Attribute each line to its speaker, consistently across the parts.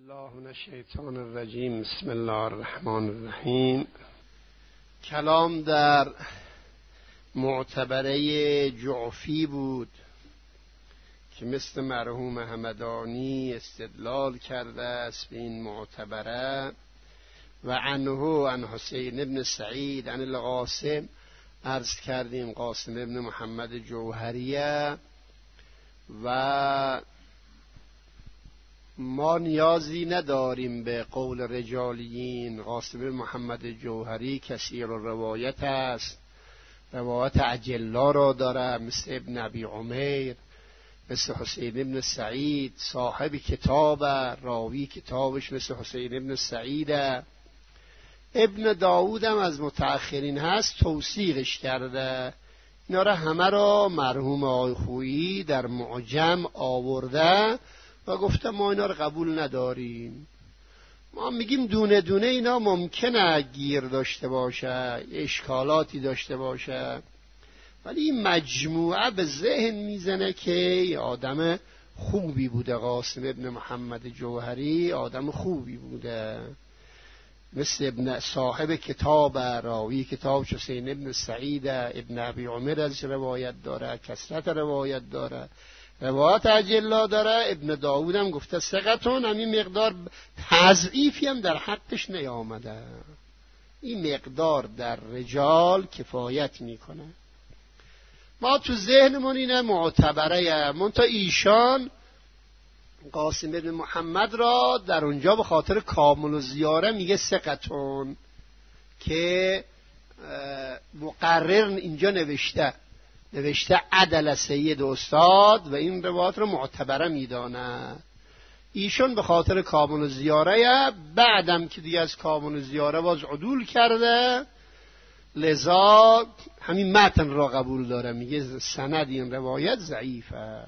Speaker 1: الله من الشیطان الرجیم. بسم الله الرحمن الرحیم. کلام در معتبره جعفی بود که مثل مرحوم همدانی استدلال کرده است به این معتبره و عنه عن حسین ابن سعید عن القاسم عرض کردیم قاسم ابن محمد جوهریه و ما نیازی نداریم به قول رجالیین. قاسم ابن محمد جوهری کثیر روایت است، روایت اجلا را داره، مثل ابن ابی عمیر، مثل حسین ابن سعید صاحب کتاب، راوی کتابش مثل حسین ابن سعید. ابن داود هم از متأخرین هست، توثیقش کرده. اینا را همه را مرحوم آقای خویی در معجم آورده و گفته ما اینا رو قبول نداریم. ما میگیم دونه دونه اینا ممکنه گیر داشته باشه، اشکالاتی داشته باشه، ولی این مجموعه به ذهن میزنه که آدم خوبی بوده. قاسم ابن محمد جوهری آدم خوبی بوده، مثل ابن صاحب کتاب، راوی کتاب حسین ابن سعید. ابن ابی عمر از روایت داره، کثرت روایت داره، روایت اجلا داره. ابن داود هم گفته ثقتون، همین مقدار تضعیفی هم در حقش نیامده. این مقدار در رجال کفایت میکنه. ما تو ذهنمون اینه معتبره، منتها ایشان قاسم ابن محمد را در اونجا به خاطر کامل و زیاره میگه ثقتون، که مقرر اینجا نوشته عدل سید استاد و این روایت رو معتبره میدانه. ایشون به خاطر کامل و زیاره، بعدم که دیگه از کامل و زیاره باز عدول کرده، لذا همین متن را قبول داره، میگه سند این روایت ضعیفه.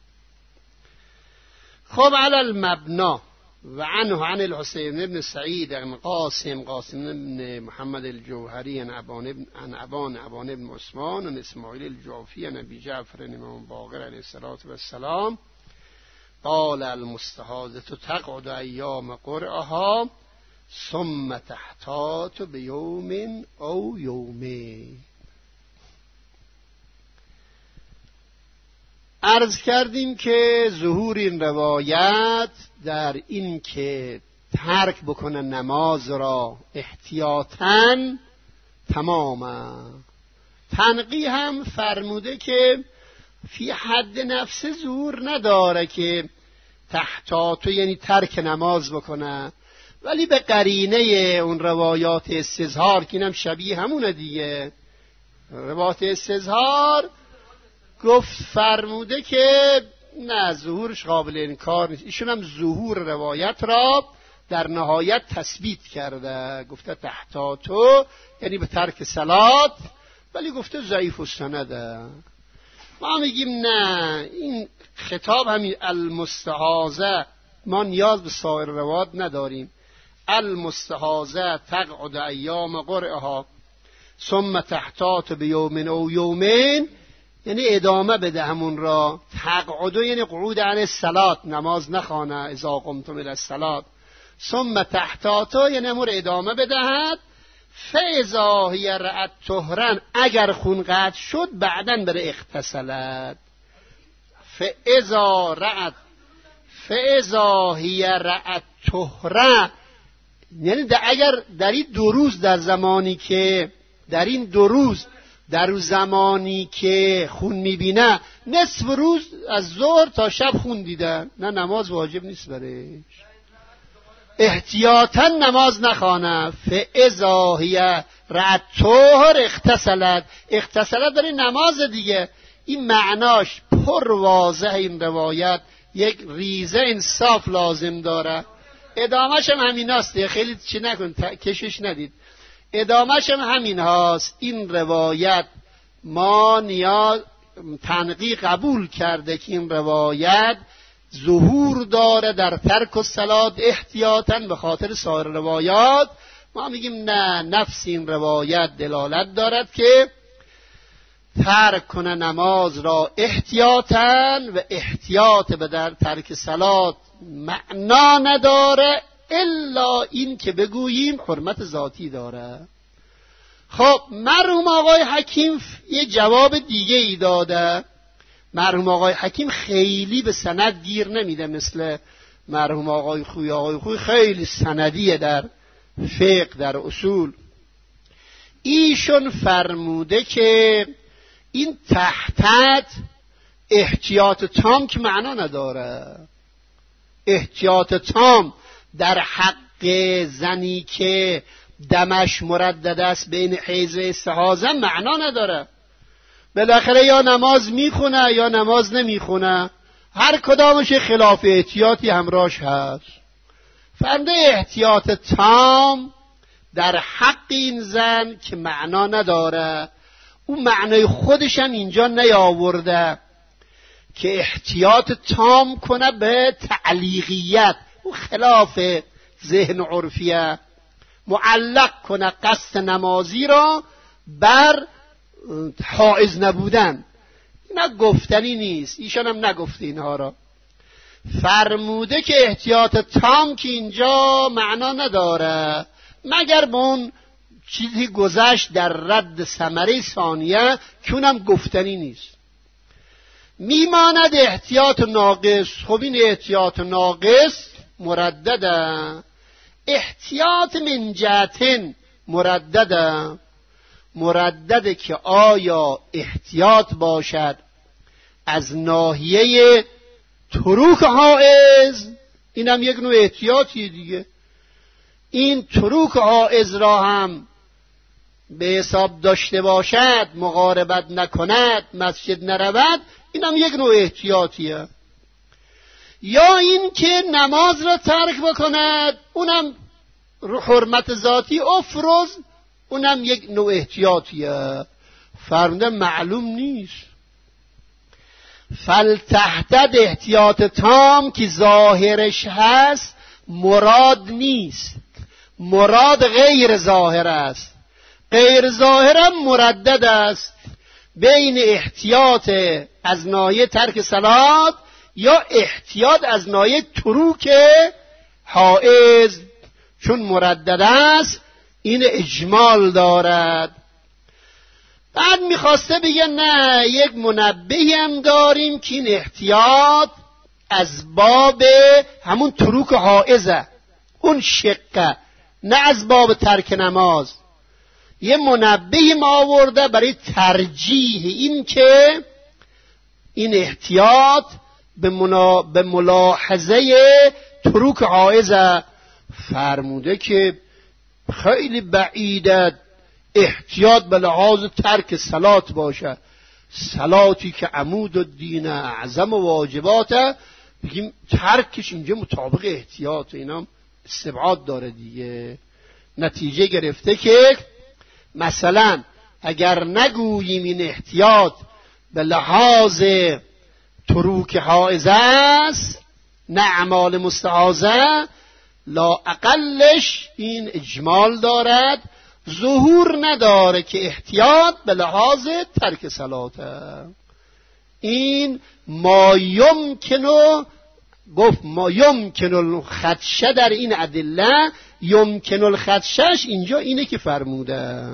Speaker 1: خب علی المبنا و عنه عن الحسین ابن سعید عن قاسم ابن محمد الجوهری عن ابان ابن عثمان عن اسماعیل الجعفی عن ابی جعفر امام باقر علیه السلام قال المستحاضة تقعد ایام قرعها ثم تحتاط بیوم او یومین. عرض کردیم که ظهور این روایت در این که ترک بکنه نماز را احتیاطاً تماما. تنقیح هم فرموده که فی حد نفس ظهور نداره که تحتاط یعنی ترک نماز بکنه، ولی به قرینه اون روایات استظهار که اینم شبیه همونه دیگه. روایات استظهار گفت فرموده که نه ظهورش قابل انکار نیست. ایشون هم ظهور روایت را در نهایت تثبیت کرده، گفته تحتاتو یعنی به ترک صلات، ولی گفته ضعیف السنده. ما میگیم نه، این خطاب همین المستحاضة، ما نیاز به سایر روایات نداریم. المستحاضة تقعد ایام قرعها ثم تحتاط بیوم او یومین، یعنی ادامه بده همون را. تقعدو یعنی قعود عن الصلاة، نماز نخوانه اذا قمتم الى الصلاة. ثم تحتاطو یعنی همون ادامه بدهد. فاذا هی رأت طهرا، اگر خون قطع شد بعداً بره اغتسلت. فاذا هی رأت طهرا، یعنی اگر در این 2 روز، در زمانی که در این 2 روز، در زمانی که خون میبینه، نصف روز از ظهر تا شب خون دیده، نه نماز واجب نیست برش، احتیاطاً نماز نخوانه. فاذا هی رأت طهر اغتسلت داره نماز دیگه. این معناش پر واضح. این روایت یک ریزه انصاف لازم داره. ادامهش هم همین هست، خیلی چی نکن، کشش ندید. ادامهش هم همین هست. این روایت ما نیاز تنقیح قبول کرده که این روایت ظهور داره در ترک الصلاة احتیاطاً به خاطر سایر روایات. ما میگیم نه، نفس این روایت دلالت دارد که ترک کنه نماز را احتیاطاً و احتیاط به در ترک صلات معنا نداره الا این که بگوییم حرمت ذاتی داره. خب مرحوم آقای حکیم یه جواب دیگه ای داده. مرحوم آقای حکیم خیلی به سند گیر نمیده مثل مرحوم آقای خوی. آقای خوی خیلی سندیه در فقه، در اصول. ایشون فرموده که این تحت احتیاط تام که معنا نداره. احتیاط تام در حق زنی که دمش مردد است بین حیض و استحاضه معنا نداره. بالاخره یا نماز میخونه یا نماز نمیخونه، هر کدامش خلاف احتیاطی همراهش هست. فرموده احتیاط تام در حق این زن که معنا نداره. اون معنای خودش هم اینجا نیاورده که احتیاط تام کنه به تعلیقیت، اون خلاف ذهن عرفیه. معلق کنه قصد نمازی را بر حائض نبودن، اینا گفتنی نیست. ایشان هم نگفته اینها را. فرموده که احتیاط تام که اینجا معنا نداره مگر به اون چیزی گذشت در رد ثمره ثانیه که اونم گفتنی نیست. میماند احتیاط ناقص. خب این احتیاط ناقص مردده. احتیاط من جهتن مردده که آیا احتیاط باشد از ناحیه تروک حائض، اینم یک نوع احتیاطی دیگه. این تروک حائض را هم به حساب داشته باشد، مقاربت نکند، مسجد نرود، اینم یک نوع احتیاطیه. یا این که نماز را ترک بکند، اونم حرمت ذاتی افرز، اونم یک نوع احتیاطیه. فرموده معلوم نیست. فلتحتد احتیاط تام که ظاهرش هست مراد نیست، مراد غیر ظاهر است. غیر ظاهر هم مردد است بین احتیاط از ناحیه ترک صلات یا احتیاط از ناحیه تروک حائض. چون مردد است این اجمال دارد. بعد میخواسته بگه نه، یک منبهی هم داریم که این احتیاط از باب همون تروک حائضه، اون شقه، نه از باب ترک نماز. یه منبهی ما آورده برای ترجیح این که این احتیاط به ملاحظه تروک حائضه. فرموده که خیلی بعیده احتیاط به لحاظ ترک صلات باشه. صلاتی که عمود الدین اعظم و واجباته، بگیم ترکش اینجا مطابق احتیاط، اینا استبعاد داره دیگه. نتیجه گرفته که مثلا اگر نگوییم این احتیاط به لحاظ تروک حائض است، نه اعمال مستحاضه، لا اقلش این اجمال دارد، ظهور نداره که احتیاط به لحاظ ترک صلاته. این ما یمکن الخدشه در این ادله، یمکن الخدشش اینجا اینه که فرموده.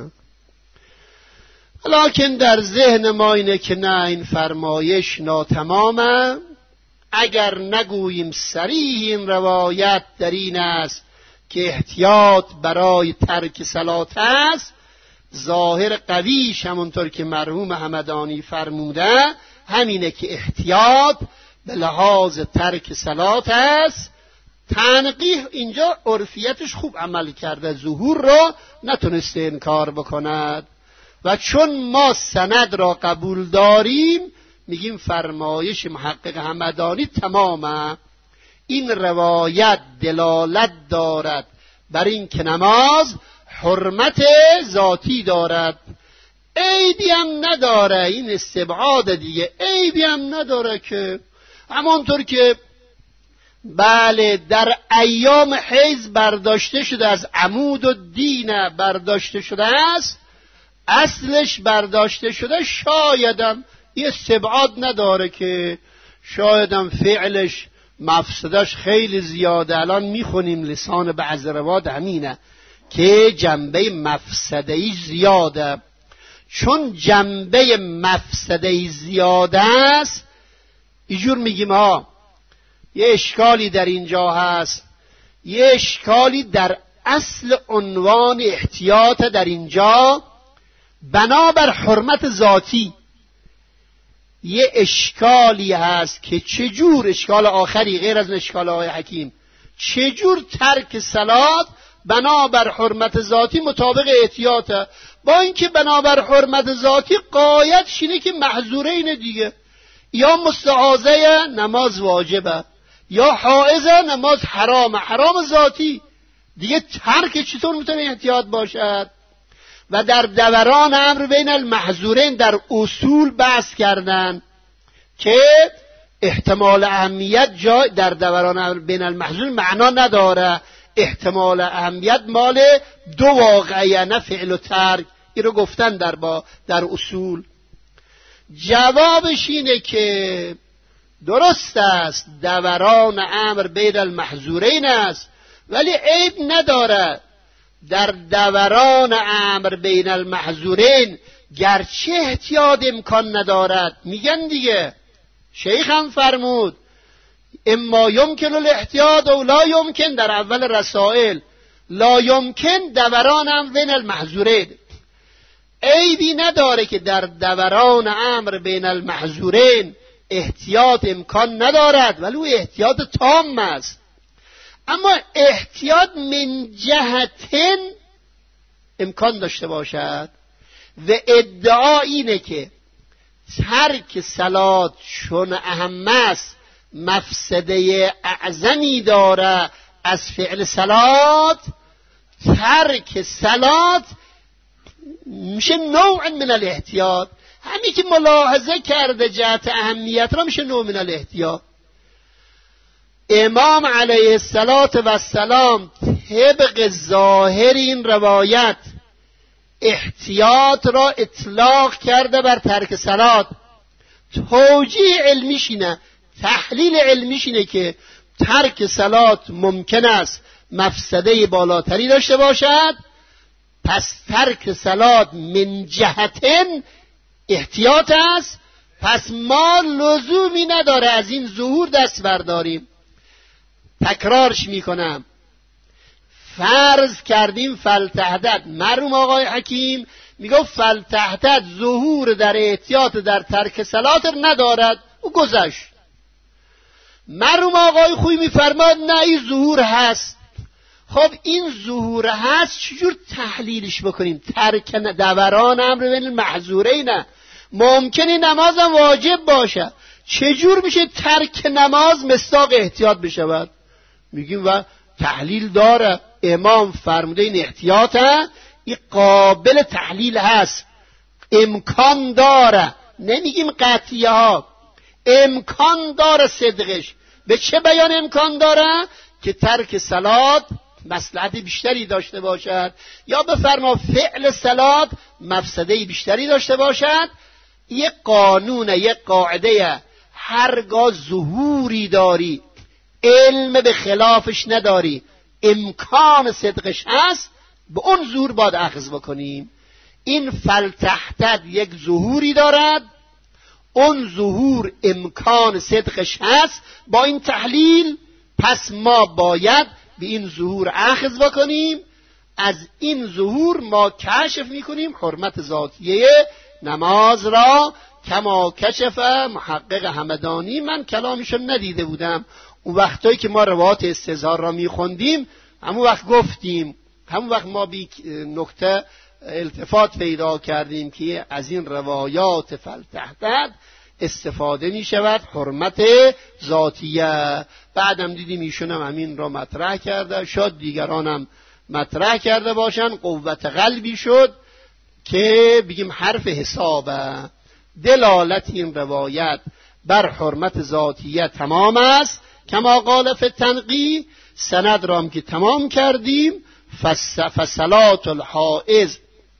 Speaker 1: لکن در ذهن ما اینه که نه، این فرمایش ناتمامه. اگر نگوییم صریح این روایت در این است که احتیاط برای ترک صلات است، ظاهر قویش همونطور که مرحوم همدانی فرموده همینه که احتیاط به لحاظ ترک صلات است. تنقیح اینجا عرفیتش خوب عمل کرده، ظهور را نتونسته انکار بکند. و چون ما سند را قبول داریم میگیم فرمایش محقق همدانی تمامه. این روایت دلالت دارد بر این که نماز حرمت ذاتی دارد، عیبی هم نداره. این استبعاد دیگه، عیبی هم نداره که همانطور که بله در ایام حیض برداشته شده، از عمود و دین برداشته شده است، اصلش برداشته شده، شایدم یه استبعاد نداره که شایدم فعلش مفسدش خیلی زیاده. الان میخونیم لسان بعض روات همینه که جنبه مفسدهی زیاده. چون جنبه مفسدهی زیاده است، اینجور میگیم ها یه اشکالی در اینجا هست، یه اشکالی در اصل عنوان احتیاط در اینجا بنابر حرمت ذاتی. یه اشکالی هست که چجور، اشکال آخری غیر از اشکال آقای حکیم، چجور ترک صلات بنابر حرمت ذاتی مطابق احتیاطه، با اینکه بنابر حرمت ذاتی قایدش اینه که محظوره اینه دیگه، یا مستعاذه نماز واجبه یا حائزه نماز حرامه، حرام ذاتی دیگه، ترک چطور میتونه احتیاط باشد؟ و در دوران امر بین المحظورین در اصول بحث کردن که احتمال اهمیت جای در دوران امر بین المحظورین معنا نداره، احتمال اهمیت مال دو واقعیه نه فعل و ترک. این رو گفتن در اصول. جوابش اینه که درست است دوران امر بین المحظورین است، ولی عیب نداره در دوران امر بین المحظورین گرچه احتیاط امکان ندارد، میگن دیگه شیخ هم فرمود اما یمکن الاحتیاط و لا یمکن، در اول رسائل لا یمکن دوران امر بین المحظورین. عیبی نداره که در دوران امر بین المحظورین احتیاط امکان ندارد، ولی او احتیاط تام است. اما احتیاط من جهتن امکان داشته باشد و ادعا اینه که ترک صلات چون اهم است مفسده اعظمی داره از فعل صلات، ترک صلات میشه نوع من الاحتیاط. همین که ملاحظه کرده جهت اهمیت را میشه نوع من الاحتیاط. امام علیه السلام طبق ظاهر این روایت احتیاط را اطلاق کرده بر ترک صلات. توجیه علمیش اینه، تحلیل علمیش اینه که ترک صلات ممکن است مفسده بالاتری داشته باشد، پس ترک صلات من جهتن احتیاط است، پس ما لزومی نداره از این ظهور دست برداریم. تکرارش میکنم، فرض کردیم فلتحدد، مرحوم آقای حکیم میگه فلتحدد ظهور در احتیاط در ترک صلات ندارد، او گذشت. مرحوم آقای خویی میفرماد نه این ظهور هست. خب این ظهور هست چجور تحلیلش بکنیم؟ ترک دوران امر بین المحظورین، ممکنه نمازم واجب باشه، چجور میشه ترک نماز مصداق احتیاط بشود؟ میگیم و تحلیل داره، امام فرموده این احتیاطه، این قابل تحلیل هست، امکان داره، نمیگیم قطعیه ها، امکان داره صدقش. به چه بیان امکان داره؟ که ترک صلات مصلحت بیشتری داشته باشد، یا بفرما فعل صلات مفسده بیشتری داشته باشد. یک قانون، یک قاعده، هرگاه ظهوری داری علم به خلافش نداری امکان صدقش هست، به اون ظهور باید اخذ بکنیم. این فلتحتد یک ظهوری دارد، اون ظهور امکان صدقش هست، با این تحلیل پس ما باید به این ظهور اخذ بکنیم. از این ظهور ما کشف میکنیم حرمت ذاتیه نماز را، کما کشف محقق همدانی. من کلامشو ندیده بودم، اون وقتایی که ما روایات استظهار را میخوندیم همون وقت گفتیم، همون وقت ما بی نکته التفات پیدا کردیم که از این روایات فلتحتد استفاده می شود حرمت ذاتیه. بعدم دیدیم ایشون هم همین را مطرح کرده، شاید دیگران هم مطرح کرده باشن، قوت قلبی شد که بگیم حرف حسابه. دلالت این روایت بر حرمت ذاتیه تمام است، کما قال فی التنقیح. سند را هم که تمام کردیم، فصلات الحائض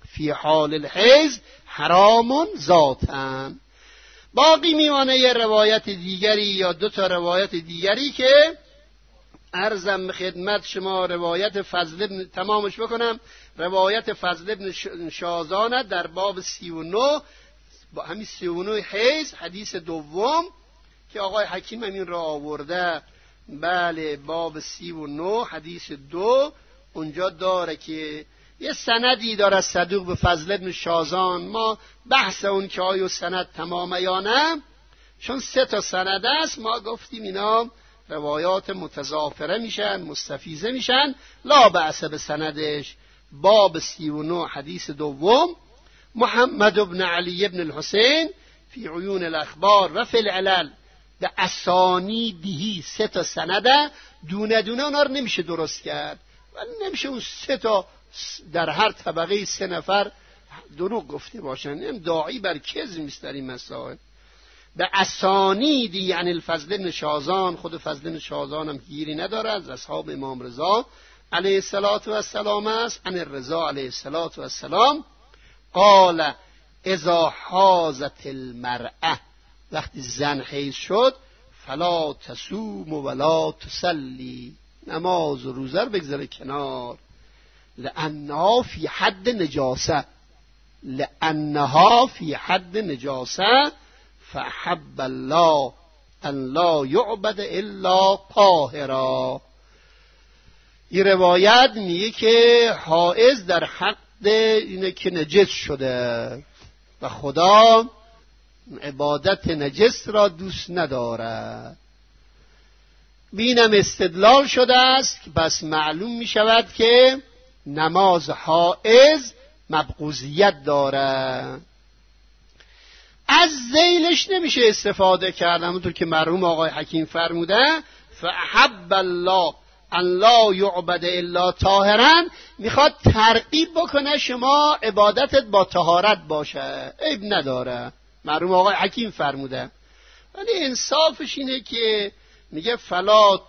Speaker 1: فی حال الحیض حرام ذاتاً. باقی میمانه یه روایت دیگری یا 2 تا روایت دیگری که عرضم به خدمت شما روایت فضل ابن تمامش بکنم. روایت فضل ابن شازان در باب 39 با همین 39 حیض حدیث دوم که آقای حکیم همین را آورده. بله باب 39 حدیث 2 اونجا داره که یه سندی داره صدوق به فضل ابن شازان. ما بحث اون که آیا سند تمامه یا نه، چون 3 تا سند است، ما گفتیم اینا روایات متضافره میشن، مستفیضه میشن، لا بأس به سندش. باب 39 حدیث دوم، محمد بن علی بن الحسین فی عیون الاخبار و فی العلل به اسانیدهی 3 تا سنده، دونه دونه اونا رو نمیشه درست کرد، ولی نمیشه اون 3 تا در هر طبقه 3 نفر دروغ گفته باشن. این داعی بر کذب است در این مسائل. به اسانیدی یعنی الفضل بن شازان، خود فضل بن شازان هم گیری نداره، از اصحاب امام رضا علیه الصلاة و السلام است. عن الرضا علیه الصلاة و السلام قال اذا حاضت المرأة، وقتی زن حیض شد، فلا تصوم ولا تصلی، نماز و روزه رو بگذاره کنار. لانها فی حد نجاسه، لانها فی حد نجاسه فحب الله ان لا یعبد الا طاهرا. این روایت میگه که حائض در حق اینه که نجس شده و خدا عبادت نجس را دوست ندارد. بینم استدلال شده است که پس معلوم می شود که نماز حائض مبغوضیت دارد. از ذیلش نمیشه استفاده کرد، همونطور که مرحوم آقای حکیم فرموده فحب الله ان لا یعبد الا طاهرا، میخواد ترغیب بکنه شما عبادتت با طهارت باشه، عیب نداره، مرحوم آقای حکیم فرموده. ولی انصافش اینه که میگه فلا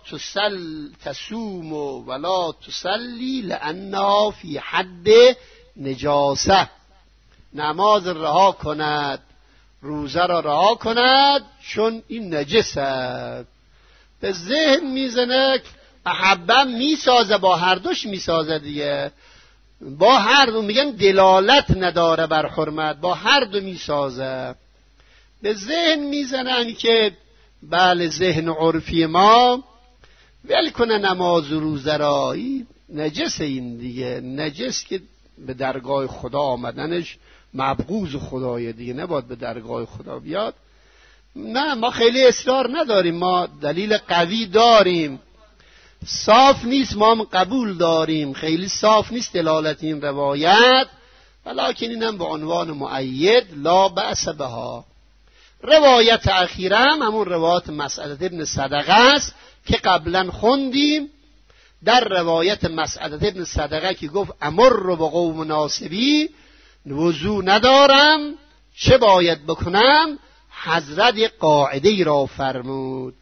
Speaker 1: تصوم ولا تصلی لانها فی حد نجاسه، نماز رها کند، روزه را رها کند، چون این نجس است. به ذهن میزنه احبم میسازه، با هر دوش میسازه دیگه، با هر دو میگن دلالت نداره بر حرمت، با هر دو میسازه. به ذهن میزنن که بله ذهن عرفی ما ول کنه نماز و روزه را، نجس، این دیگه نجس که به درگاه خدا آمدنش مبغوض خدای دیگه، نباید به درگاه خدا بیاد. نه ما خیلی اصرار نداریم، ما دلیل قوی داریم، صاف نیست، ما هم قبول داریم، خیلی صاف نیست دلالت این روایت، ولیکن اینم به عنوان مؤید لا بأس بها. روایت اخیره همون روایت مسعدة ابن صدقه است که قبلا خوندیم. در روایت مسعدة ابن صدقه که گفت امر به قوم ناصبی، وضو ندارم چه باید بکنم، حضرت یک قاعده ای را فرمود.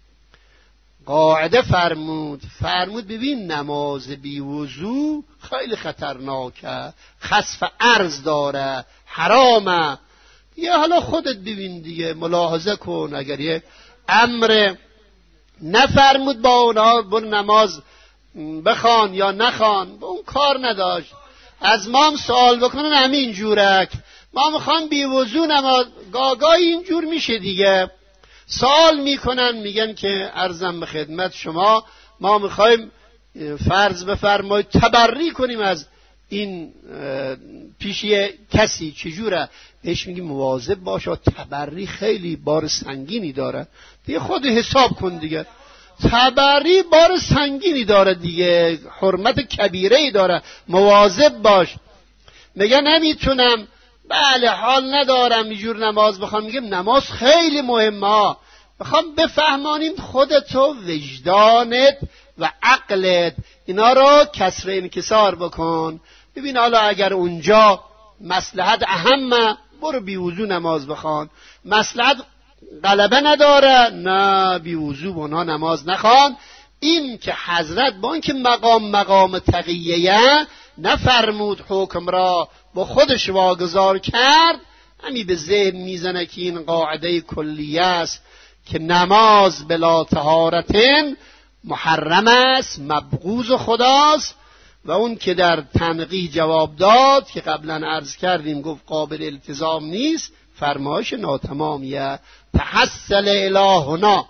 Speaker 1: قاعده فرمود ببین نماز بی وضو خیلی خطرناکه، خسف عرض داره، حرامه. یه حالا خودت ببین دیگه، ملاحظه کن، اگر یه امر نفرمود با اونا بر نماز بخوان یا نخوان، به اون کار نداشت. از ما هم سوال بکنن همین جورک، ما میخوان بی وضو نماز، گاگای اینجور میشه دیگه. سوال میکنن میگن که عرضم به خدمت شما ما میخوایم فرض بفرمایید تبری کنیم از این پیشی کسی، چجوره؟ بهش میگیم مواظب باش، تبری خیلی بار سنگینی داره دیگه، خود حساب کن دیگه، تبری بار سنگینی داره دیگه، حرمت کبیره‌ای داره، مواظب باش. میگه نمیتونم، بله حال ندارم اینجور نماز بخوام. میگم نماز خیلی مهمه، بخوام بفهمانیم خودتو، وجدانت و عقلت اینا رو کسر انکسار بکن. ببین حالا اگر اونجا مصلحت اهمه برو بی وضو نماز بخوان، مصلحت غلبه نداره نه بی وضو اونها نماز نخوان. این که حضرت با اینکه مقام تقییه نفرمود حکم را با خودش واگذار کرد، همین به ذهن میزنه که این قاعده کلیه است که نماز بلا طهارتن محرم است، مبغوض خداست. و اون که در تنقیح جواب داد که قبلا عرض کردیم گفت قابل التزام نیست، فرمایش ناتمامیه. تحصل الهنا،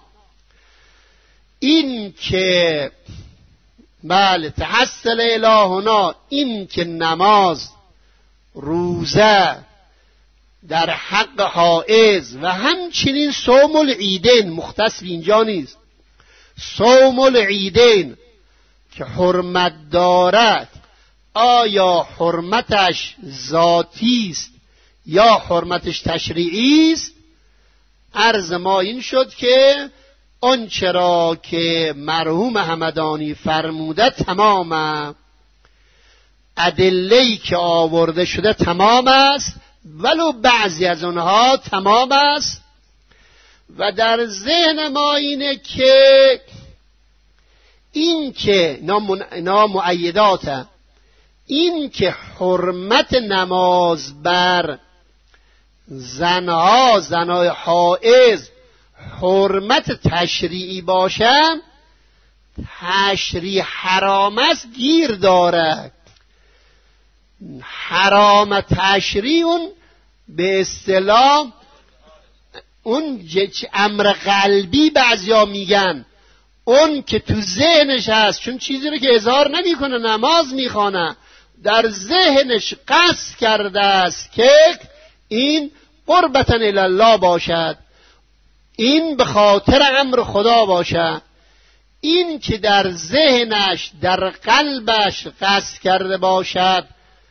Speaker 1: این که بله تحصل الهنا، این که نماز روزه در حق حائض و همچنین صوم العیدین، مختص به اینجا نیست، صوم العیدین که حرمت دارد، آیا حرمتش ذاتی است یا حرمتش تشریعی است؟ عرض ما این شد که آنچه را که مرحوم همدانی فرموده تمامه، ادله‌ای که آورده شده تمام است، ولو بعضی از اونها تمام است. و در ذهن ما اینه که این که اینا مؤیداته، این که حرمت نماز بر زنهای حائض حرمت تشریعی باشن، تشریع حرام است گیر دارد. حرام تشریع اون به اصطلاح اون امر قلبی بعضیا میگن، اون که تو ذهنش هست، چون چیزی رو که اظهار نمیکنه، نماز میخوانه، در ذهنش قصد کرده است که این قربتاً الی الله باشد، این به خاطر امر خدا باشد. این که در ذهنش در قلبش قصد کرده باشد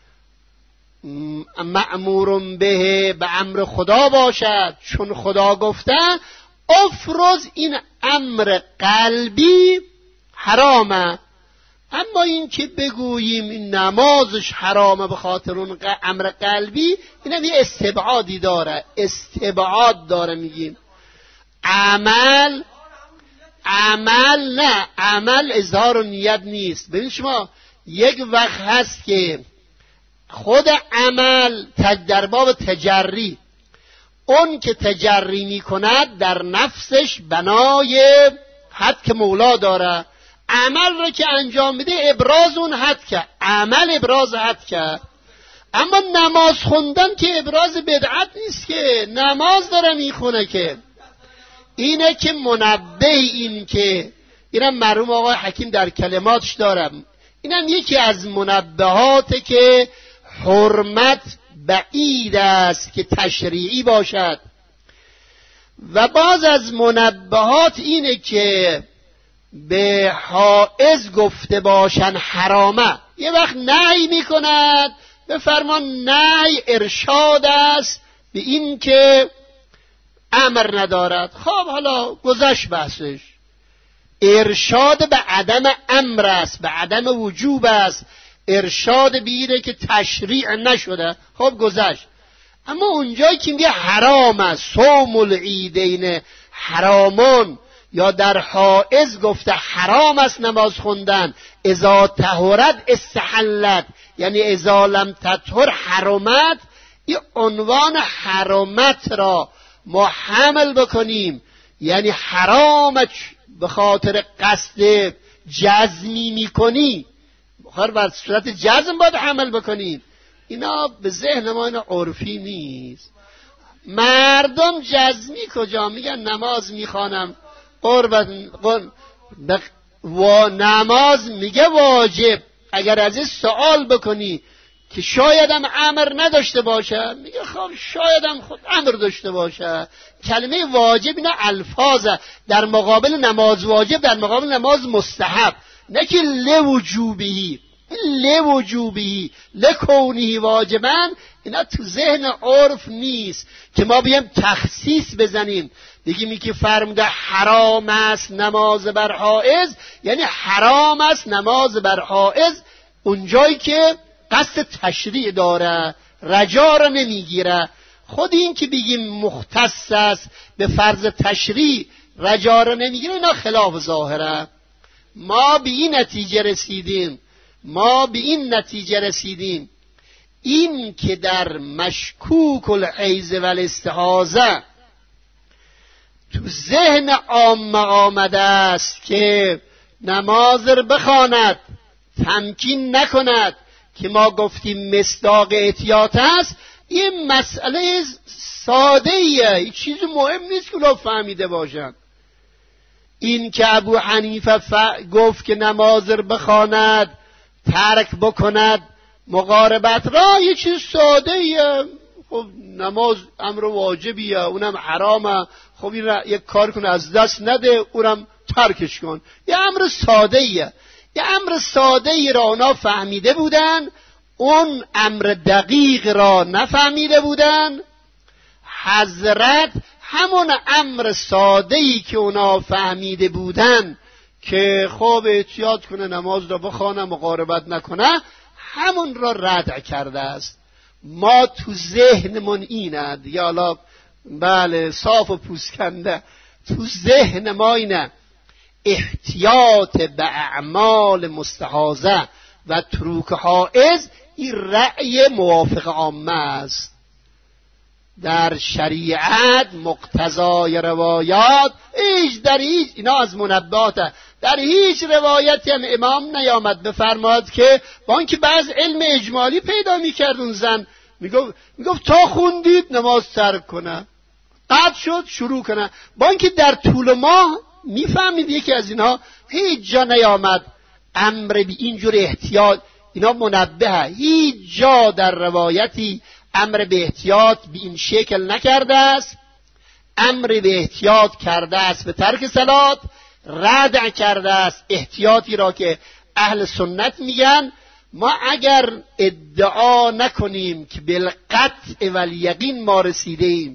Speaker 1: مأمور به امر خدا باشد، چون خدا گفته افرض این امر قلبی حرامه. اما این که بگوییم این نمازش حرامه به خاطر اون امر قلبی، این یه استبعادی داره، استبعاد داره. میگیم عمل نه، عمل اظهار و نیت نیست. ببین شما یک وقت هست که خود عمل در باب تجری، اون که تجری می کند در نفسش بنای حد که مولا داره، عمل رو که انجام میده ابراز اون حد که عمل ابراز حد که. اما نماز خوندن که ابراز بدعت نیست، که نماز داره میخونه، که اینه که منبه، این که اینم مرحوم آقای حکیم در کلماتش دارم، اینم یکی از منبهاته که حرمت بعید است که تشریعی باشد. و باز از منبهات اینه که به حائض گفته باشن حرامه، یه وقت نهی میکند به فرمان نهی ارشاد است به این که امر ندارد. خب حالا گذشت بحثش، ارشاد به عدم امر است، به عدم وجوب است، ارشاد به اینه که تشریع نشده، خب گذشت. اما اونجایی که میگه حرام است، صوم العیدین حرامون، یا در حائض گفته حرام است نماز خوندن، اذا طهرت استحلت، یعنی اذا لم تطهر حرمت، این عنوان حرمت را ما حمل بکنیم، یعنی حرامت به خاطر قصد جزمی میکنی، بخار بر صورت جزم باید حمل بکنیم. اینا به ذهن ما اینا عرفی نیست. مردم جزمی کجا میگن نماز میخوانم قربت و نماز میگه واجب. اگر از این سوال بکنی که شایدم امر نداشته باشه، میگه خب شایدم خود امر داشته باشه. کلمه واجب اینا الفاظه در مقابل نماز واجب، در مقابل نماز مستحب، نه که لوجوبی لکونی واجبن. اینا تو ذهن عرف نیست که ما بیم تخصیص بزنیم بگیم که فرموده حرام است نماز بر حائض، یعنی حرام است نماز بر حائض اونجایی که قصد تشریع داره، رجا رو نمیگیره. خود این که بگیم مختص است به فرض تشریع، رجا رو نمیگیره، اینا خلاف ظاهره. ما به این نتیجه رسیدیم ما به این نتیجه رسیدیم این که در مشکوک الحیض و الاستحاضه تو ذهن عامه آمده است که نماز را بخواند، تمکین نکند، که ما گفتیم مصداق احتیاط است. این مسئله ساده ایه، چیز مهم نیست که اونا فهمیده باشن. این که ابو حنیفه گفت که نماز را بخواند، ترک بکند مقاربت را، یه چیز ساده ایه. خب نماز امر واجبیه، اونم حرامه، خب این را یک کار کن از دست نده، اونم ترکش کن. یه امر ساده ایه، یه امر ساده ای را اونا فهمیده بودن، اون امر دقیق را نفهمیده بودن. حضرت همون امر ساده ای که اونا فهمیده بودن که خب احتیاط کنه نماز را بخوانه مقاربت نکنه، همون را رد کرده است. ما تو ذهنمون اینه دیگه، حالا بله صاف و پوسکنده، تو ذهن ما اینه احتیاط به اعمال مستحاضه و تروک حائض، این رأی موافق عامه است. در شریعت مقتضای روایات در هیچ اینا از منبهاته، در هیچ روایتی هم امام نیامد بفرماد که با اینکه بعض علم اجمالی پیدا میکرد اون زن میگفت تا خوندید نماز ترک کنه، قطع شد شروع کنه، با اینکه در طول ماه میفهمید یکی از اینها هیچ جا نیامد امر به اینجور احتیاط. اینا منبهه، هیچ جا در روایتی امر به احتیاط به این شکل نکرده است. امر به احتیاط کرده است به ترک صلات، رد کرده است احتیاطی را که اهل سنت میگن. ما اگر ادعا نکنیم که بالقطع و الیقین ما رسیدیم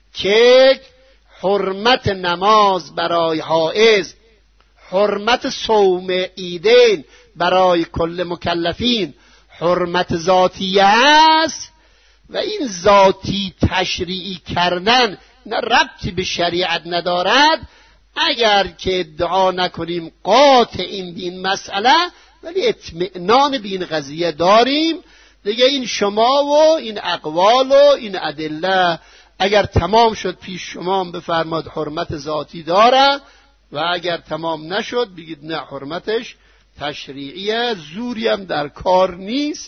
Speaker 1: که حرمت نماز برای حائض، حرمت صوم عیدین برای کل مکلفین حرمت ذاتیه است و این ذاتی تشریعی کردن نه ربطی به شریعت ندارد، اگر که ادعا نکنیم قاطعیم به این مسئله ولی اطمئنان به این قضیه داریم دیگه، این شما و این اقوال و این ادله اگر تمام شد پیش شما بفرماد حرمت ذاتی داره و اگر تمام نشد بگید نه حرمتش تشریعیه، زوری هم در کار نیست.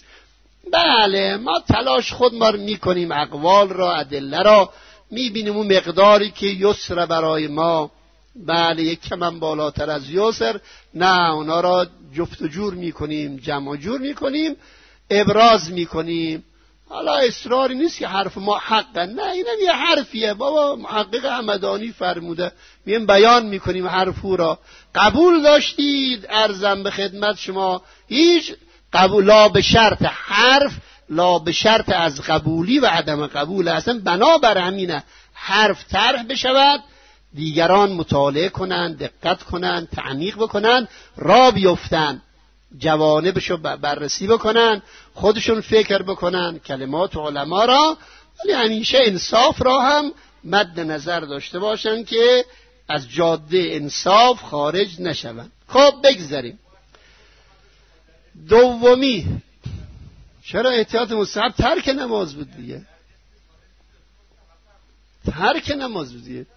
Speaker 1: بله ما تلاش خود ما میکنیم، اقوال را ادله را میبینیم، اون مقداری که یسر برای ما بله یک کم بالاتر از یسر، نه اونا را جفت و جور میکنیم، جمع و جور میکنیم، ابراز میکنیم. حالا اصراری نیست که حرف ما حقه، نه اینم یه حرفیه بابا، محقق همدانی فرموده، میم بیان میکنیم حرفو را. قبول داشتید عرضم به خدمت شما، هیچ قبول لا به شرط حرف، لا به شرط از قبولی و عدم قبول، اصلا بنابر همینه حرف طرح بشود، دیگران مطالعه کنند، دقت کنند، تعمیق بکنند، را بیفتند، جوانبشو بررسی بکنن، خودشون فکر بکنن کلمات علما را، ولی همیشه انصاف را هم مد نظر داشته باشن که از جاده انصاف خارج نشون. خب بگذاریم. دومی، چرا احتیاط مستحب؟ ترک نماز بود دیگه، ترک نماز بود دیگه.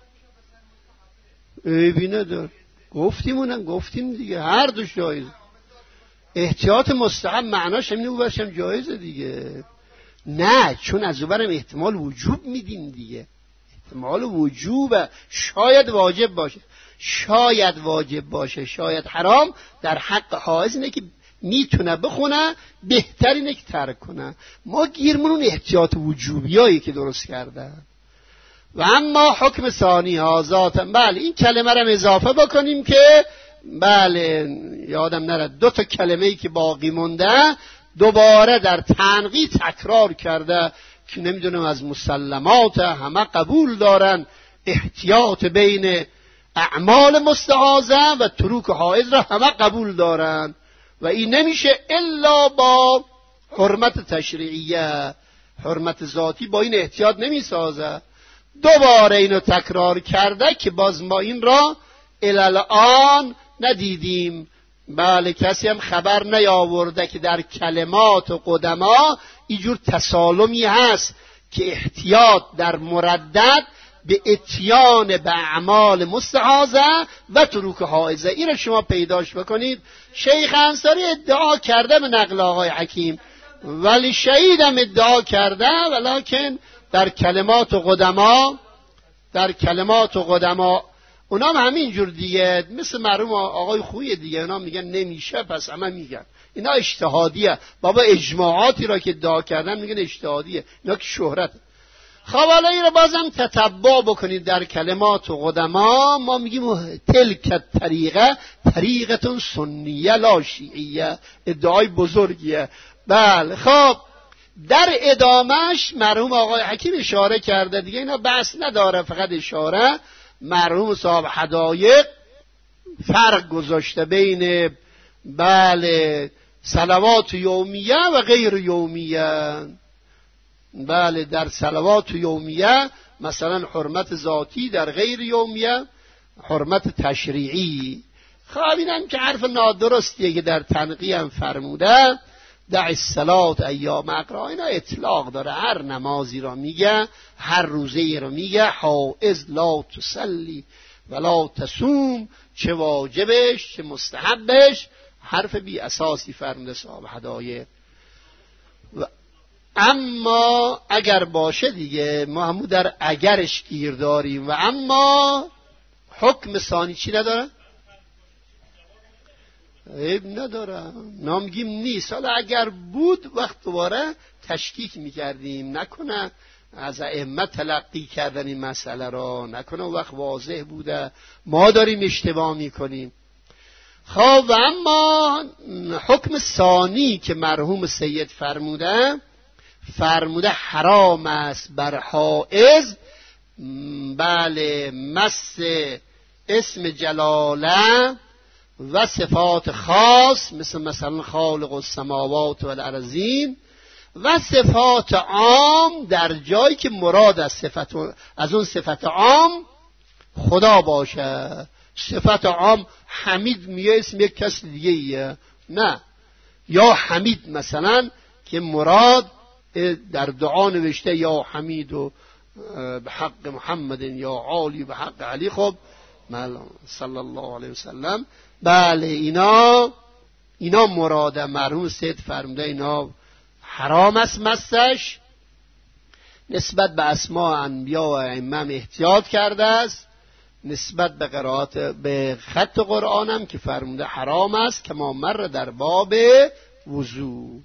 Speaker 1: عیبی ندار، گفتیم دیگه، هر دوش جایز. احتیاط مستحب معناش همینه او برشم جایزه دیگه، نه چون از او برم احتمال وجوب میدیم دیگه، احتمال وجوبه، شاید واجب باشه، شاید واجب باشه، شاید حرام. در حق حائض اینه که میتونه بخونه، بهتر اینه که ترک کنه. ما گیرمون اون احتیاط وجوبیایی که درست کردن. و اما حکم ثانی ها ذاتن، بله این کلمه رو اضافه بکنیم که بله یادم نره دو تا کلمه‌ای که باقی مونده دوباره در تنقیح تکرار کرده که نمیدونم از مسلمات همه قبول دارن احتیاط بین اعمال مستحاضه و تروک حائض را همه قبول دارن و این نمیشه الا با حرمت تشریعیه، حرمت ذاتی با این احتیاط نمیسازه. دوباره اینو تکرار کرده که باز ما این را الان ندیدیم، بله کسی هم خبر نیاورده که در کلمات و قدما اینجور تسالمی هست که احتیاط در مردد به اتیان به اعمال مستحاضه و تروک حائزه. این رو شما پیداش بکنید. شیخ انصاری ادعا کرده به نقل آقای حکیم، ولی شهید هم ادعا کرده، ولیکن در کلمات و قدما اونا هم همین جور دیگه، مثل مرحوم آقای خویی دیگه، اونا میگن نمیشه پس همه میگن. اینا اجتهادیه بابا، اجماعاتی را که ادعا کردن میگن اجتهادیه، اینا که شهرت. خب حالا این رو بازم تتبع بکنید در کلمات و قدما. ما میگیم تلک طریقتون سنیه لا شیعیه، ادعای بزرگیه. بله خب در ادامش مرحوم آقای حکیم اشاره کرده دیگه، اینا بحث نداره، فقط اشاره. مرحوم صاحب هدایق فرق گذاشته بین بله صلوات یومیه و غیر یومیه. بله در صلوات یومیه مثلا حرمت ذاتی، در غیر یومیه حرمت تشریعی. خب اینم که حرف نادرستیه که در تنقیه هم فرموده دع الصلات ایام اقرا. اینا اطلاق داره، هر نمازی را میگه، هر روزه را میگه. حائض لا تصلی ولا تصوم، چه واجبش چه مستحبش، حرف بی اساسی فرموده صاحب هدایق. اما اگر باشه دیگه ما همون در اگرش گیر داریم. و اما حکم ثانی چی نداره؟ عیب نداره، نامگیم نیست. حالا اگر بود وقت دوباره تشکیک میکردیم، نکنه از ائمه تلقی کردن این مسئله را، نکنه وقت واضح بوده ما داریم اشتباه میکنیم. خب و اما حکم ثانی که مرحوم سید فرموده حرام است بر حائض بله مس اسم جلاله و صفات خاص مثلا خالق السماوات و الارضین، و صفات عام در جایی که مراد از اون صفت عام خدا باشه. صفت عام حمید میگه اسم یک کس دیگه ایه، نه، یا حمید مثلا که مراد در دعا نوشته یا حمید و به حق محمد یا عالی به حق علی، خب صلی الله علیه وسلم. بله اینا مراد. مرحوم سید فرموده اینا حرام است مسش. نسبت به اسماء انبیا و ائمه احتیاط کرده است. نسبت به قرائت به خط قرآن هم که فرموده حرام است که ما مر در باب وضو.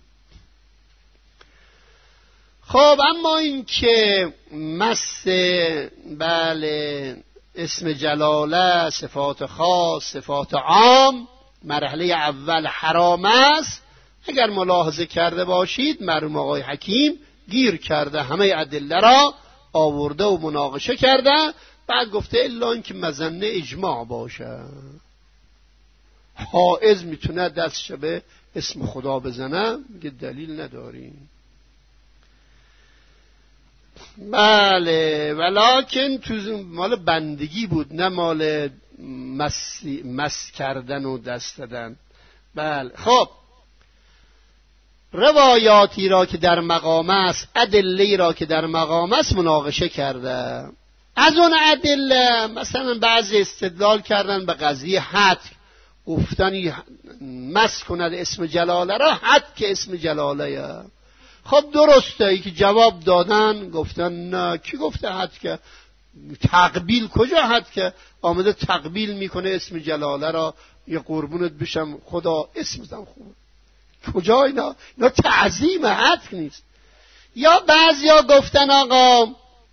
Speaker 1: خب اما این که مس بله اسم جلاله، صفات خاص، صفات عام، مرحله اول حرام است. اگر ملاحظه کرده باشید مرحوم آقای حکیم گیر کرده، همه ادله را آورده و مناقشه کرده، بعد گفته الا اینکه مظنه اجماع باشه. حائض میتونه دستش به اسم خدا بزنه، میگه دلیل نداریم. بله ولکن تو مال بندگی بود، نه مال مس کردن و دست دادن. بله خب روایاتی را که در مقام است، ادله را که در مقام است مناقشه کرده. از اون ادله مثلا بعضی استدلال کردن به قضیه حد، گفتن مس کند اسم جلاله را، حد که اسم جلاله. خب درسته ای که جواب دادن گفتن نه، کی گفته حد که تقبیل؟ کجا حد که آمده تقبیل میکنه اسم جلاله را، یه قربونت بشم خدا اسمتم خوبه، کجا اینا تعظیم حد نیست. یا بعضیا گفتن آقا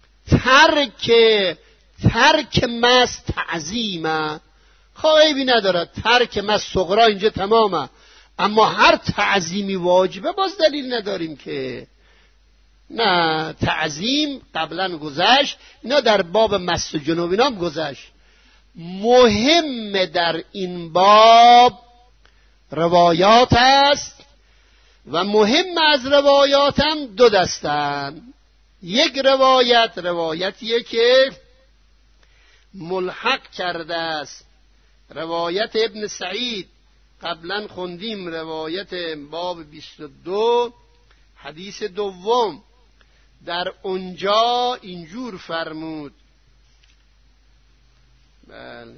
Speaker 1: ترک مس تعظیمه. خب عیبی نداره، ترک مس صغرا اینجا تمامه، اما هر تعظیمی واجبه باز دلیل نداریم که نه. تعظیم قبلا گذشت، اینا در باب مس جنوب اینا هم گذشت. مهم در این باب روایات است و مهم از روایات هم دو دستن. یک روایتیه که ملحق کرده است، روایت ابن سعید قبلا خوندیم روایت باب 22 حدیث دوم. در اونجا اینجور فرمود، بله،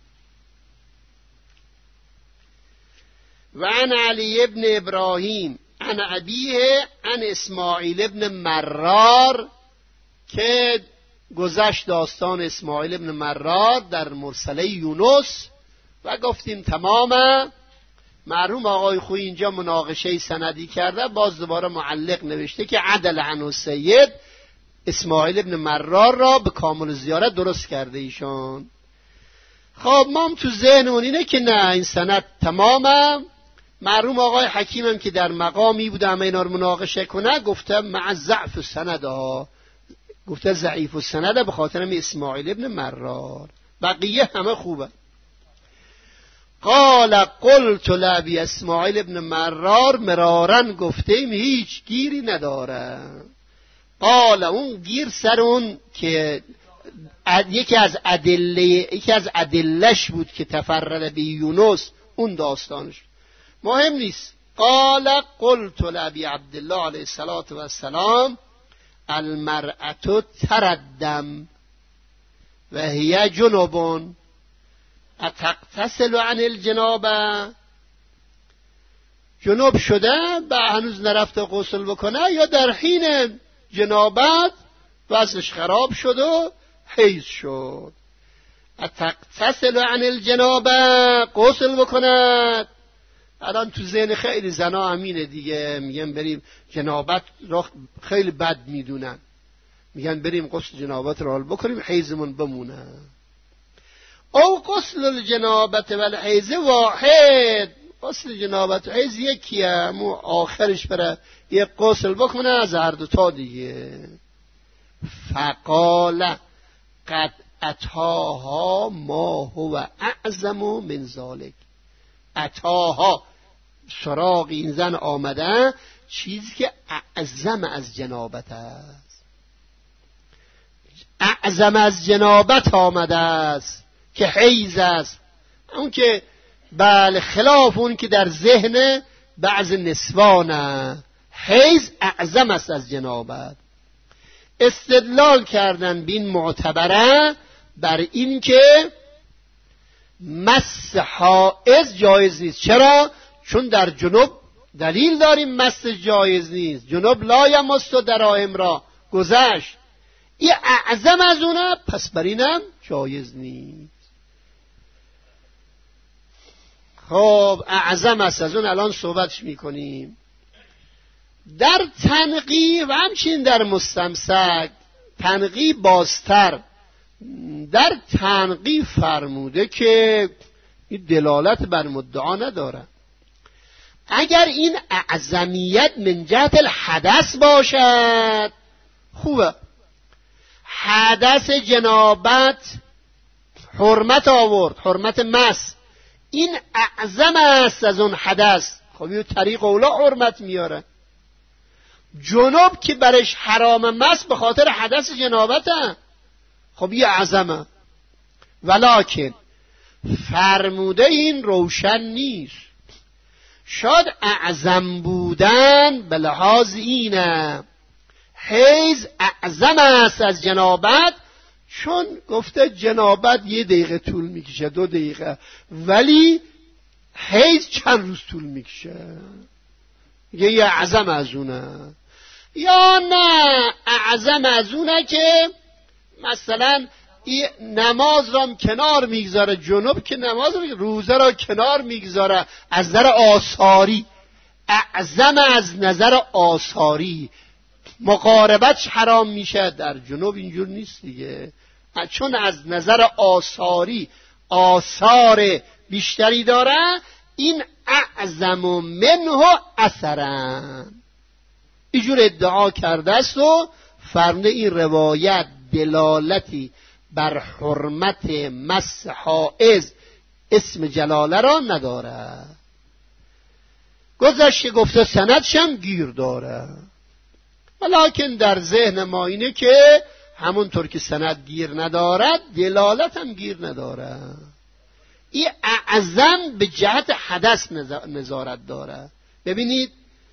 Speaker 1: و عن علی ابن ابراهیم عن ابیه عن اسماعیل ابن مرار، که گذشت داستان اسماعیل ابن مرار در مرسله یونس و گفتیم تماما. مرحوم آقای خویی اینجا مناقشه سندی کرده، باز دوباره معلق نوشته که عدل عنه سید اسماعیل ابن مرار را به کامل زیارت درست کرده ایشان. خب ما هم تو ذهنمون اینه که نه، این سند تماما. مرحوم آقای حکیم هم که در مقامی بوده همه اینا رو مناقشه کنه، گفته مع ضعف سندها، گفته ضعیف السند به خاطر اسماعیل ابن مرار، بقیه همه خوبه. قال قلت لابی اسماعیل ابن مرار مرارن، گفتیم هیچ گیری نداره. قال اون گیر سر اون که یکی از ادلش بود که تفرد به یونس، اون داستانش مهم نیست. قال قلت لابی عبدالله علیه السلام المرأة تردم و هی جنوب اتغتسل عن الجنابه، جنوب شده و هنوز نرفته غسل بکنه، یا در حین جنابت وضعش خراب شد و حیض شد. اتغتسل عن الجنابه، غسل بکند. الان تو ذهن خیلی زنا همینه دیگه، میگن بریم جنابت رو خیلی بد میدونن، میگن بریم غسل جنابت رو حال بکنیم حیضمون بمونه. او غسل الجنابت و الحیض واحد، غسل جنابت و حیض یکیه، مو آخرش بره یک غسل بکنه از هر دوتا دیگه. فقال قد اتاها ما هو اعظم من ذلک، اتاها سراغ این زن آمده چیزی که اعظم از جنابت است، اعظم از جنابت آمده است که حیض است. اون که بله خلاف اون که در ذهن بعض نسوانه، حیض اعظم است از جنابت. استدلال کردن بین معتبره بر این که مس حائض جایز نیست. چرا؟ چون در جنوب دلیل داریم مس جایز نیست، جنوب لا یمس دراهم را گذشت، این اعظم از اونه، پس بر اینم جایز نیست. خب اعظم است از اون الان صحبتش میکنیم. در تنقی و همچنین در مستمسک، تنقی بازتر، در تنقی فرموده که این دلالت بر مدعا نداره. اگر این اعظمیت من جهت الحدث باشد خوبه، حدث جنابت حرمت آورد، حرمت مس، این اعظم است از اون حدث، خب یه طریق اولا حرمت میاره. جنوب که برش حرام مس به خاطر حدث جنابته، خب یه اعظمه. ولکن فرموده این روشن نیست، شاید اعظم بودن به لحاظ اینه حیض اعظم است از جنابت، چون گفته جنابت 1 دقیقه طول میکشه 2 دقیقه، ولی حیض چند روز طول میکشه، یه اعظم از اونه. یا نه اعظم از اونه که مثلا این نماز را کنار میگذاره، جنوب که نماز روزه را کنار میگذاره از نظر آثاری، اعظم از نظر آثاری، مقاربتش حرام میشه. در جنوب اینجور نیست دیگه، چون از نظر آثاری آثار بیشتری داره، این اعظم منه اثرن، اینجور ادعا کرده است و فرموده این روایت دلالتی بر حرمت مس حائض اسم جلاله را نداره. گذشته گفته سندشم گیر داره، ولکن در ذهن ما اینه که همونطور که سند گیر ندارد دلالت هم گیر نداره. این اعظم به جهت حدث نظارت داره. ببینید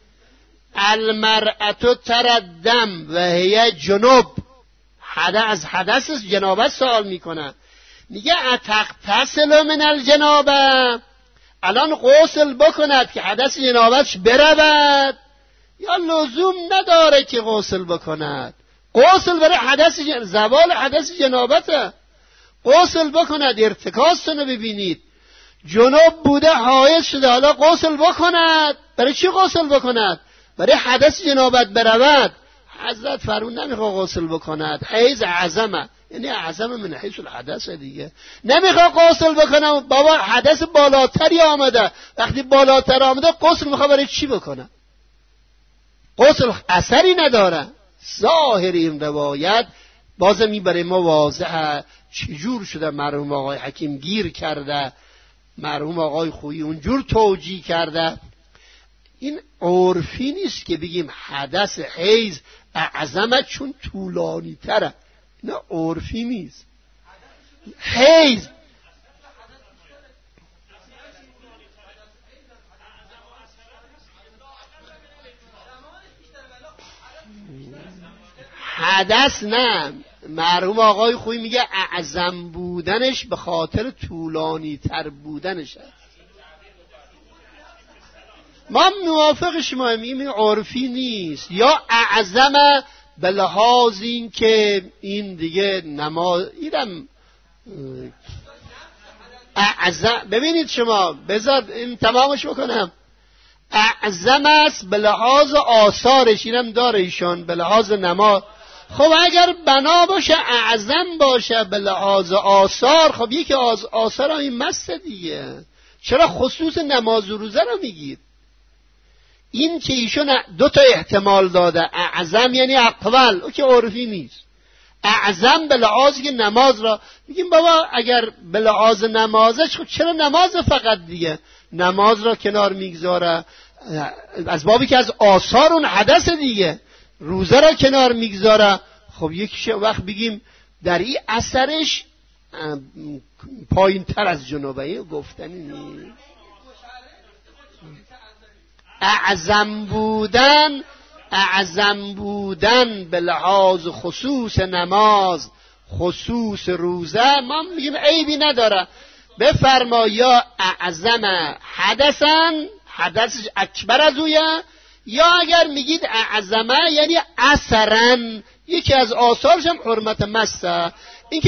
Speaker 1: المرأة تردم و هی جنوب، از حدث جنابت سوال میکنه، میگه اتغتسل من الجنابه، الان غسل بکند که حدث جنابتش برود یا لزوم نداره که غسل بکند؟ غسل برای زوال حدث جنابته، غسل بکند. ارتکازتون ببینید، جنوب بوده حایض شده، حالا غسل بکند. برای چی غسل بکند؟ برای حدث جنابت برود. حضرت فرمود نمیخواد غسل بکند، حیض اعظمه، یعنی اعظم من حیث الحدث دیگه. نمیخواد غسل بکنه، بابا حدث بالاتری آمده، وقتی بالاتر آمده غسل میخواد برای چی بکنه؟ غسل اثری نداره. ظاهر این روایت بازم این برای ما واضحه چجور شده مرحوم آقای حکیم گیر کرده، مرحوم آقای خویی اونجور توجیه کرده. این عرفی نیست که بگیم حدث حیض اعظمه چون طولانی تره، نه عرفی نیست. حیض حدث نه، مرحوم آقای خویی میگه اعظم بودنش به خاطر طولانی تر بودنش هست. ما موافق شما، این عرفی نیست. یا اعظم به لحاظ این که این دیگه نماز ایرم اعظم. ببینید شما، بذار این تمامش بکنم. اعظم است به لحاظ آثارش، اینم داره ایشان به لحاظ نماز. خب اگر بنا باشه اعظم باشه به لحاظ آثار، خب یکی از آثار این مست دیگه، چرا خصوص نماز و روزه رو میگید؟ این که ایشون دو تا احتمال داده، اعظم یعنی اقوال، او که عرفی نیست. اعظم به لحاظ که نماز را میگیم بابا اگر به لحاظ نمازش، خب چرا نماز فقط دیگه؟ نماز را کنار میگذاره از بابی که از آثار اون حدث دیگه. روزه را کنار میگذاره، خب یکیش وقت بگیم در این اثرش پایین تر از جنوبه گفتنی نیست. اعظم بودن به لحاظ خصوص نماز، خصوص روزه، ما میگیم عیبی نداره. بفرما یا اعظم حدثن، حدثش اکبر از اویه، یا اگر میگید اعظمه یعنی اثرن، یکی از آثارش هم حرمت مسته. اینکه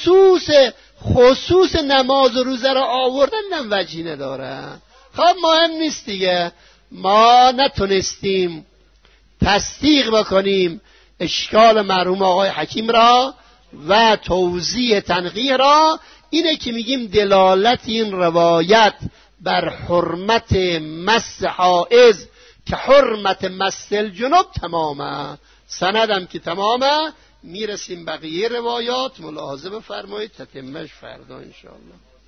Speaker 1: خصوص نماز و روزه را آوردن نم وجهی نداره. خب مهم نیست دیگه. ما نتونستیم تصدیق بکنیم اشکال مرحوم آقای حکیم را و توضیح تنقیح را. اینه که میگیم دلالت این روایت بر حرمت مس حائض که حرمت مس الجنوب تمامه، سندم که تمامه. میرسیم بقیه روایات، ملاحظه بفرمایید، تتمش فردا انشاءالله.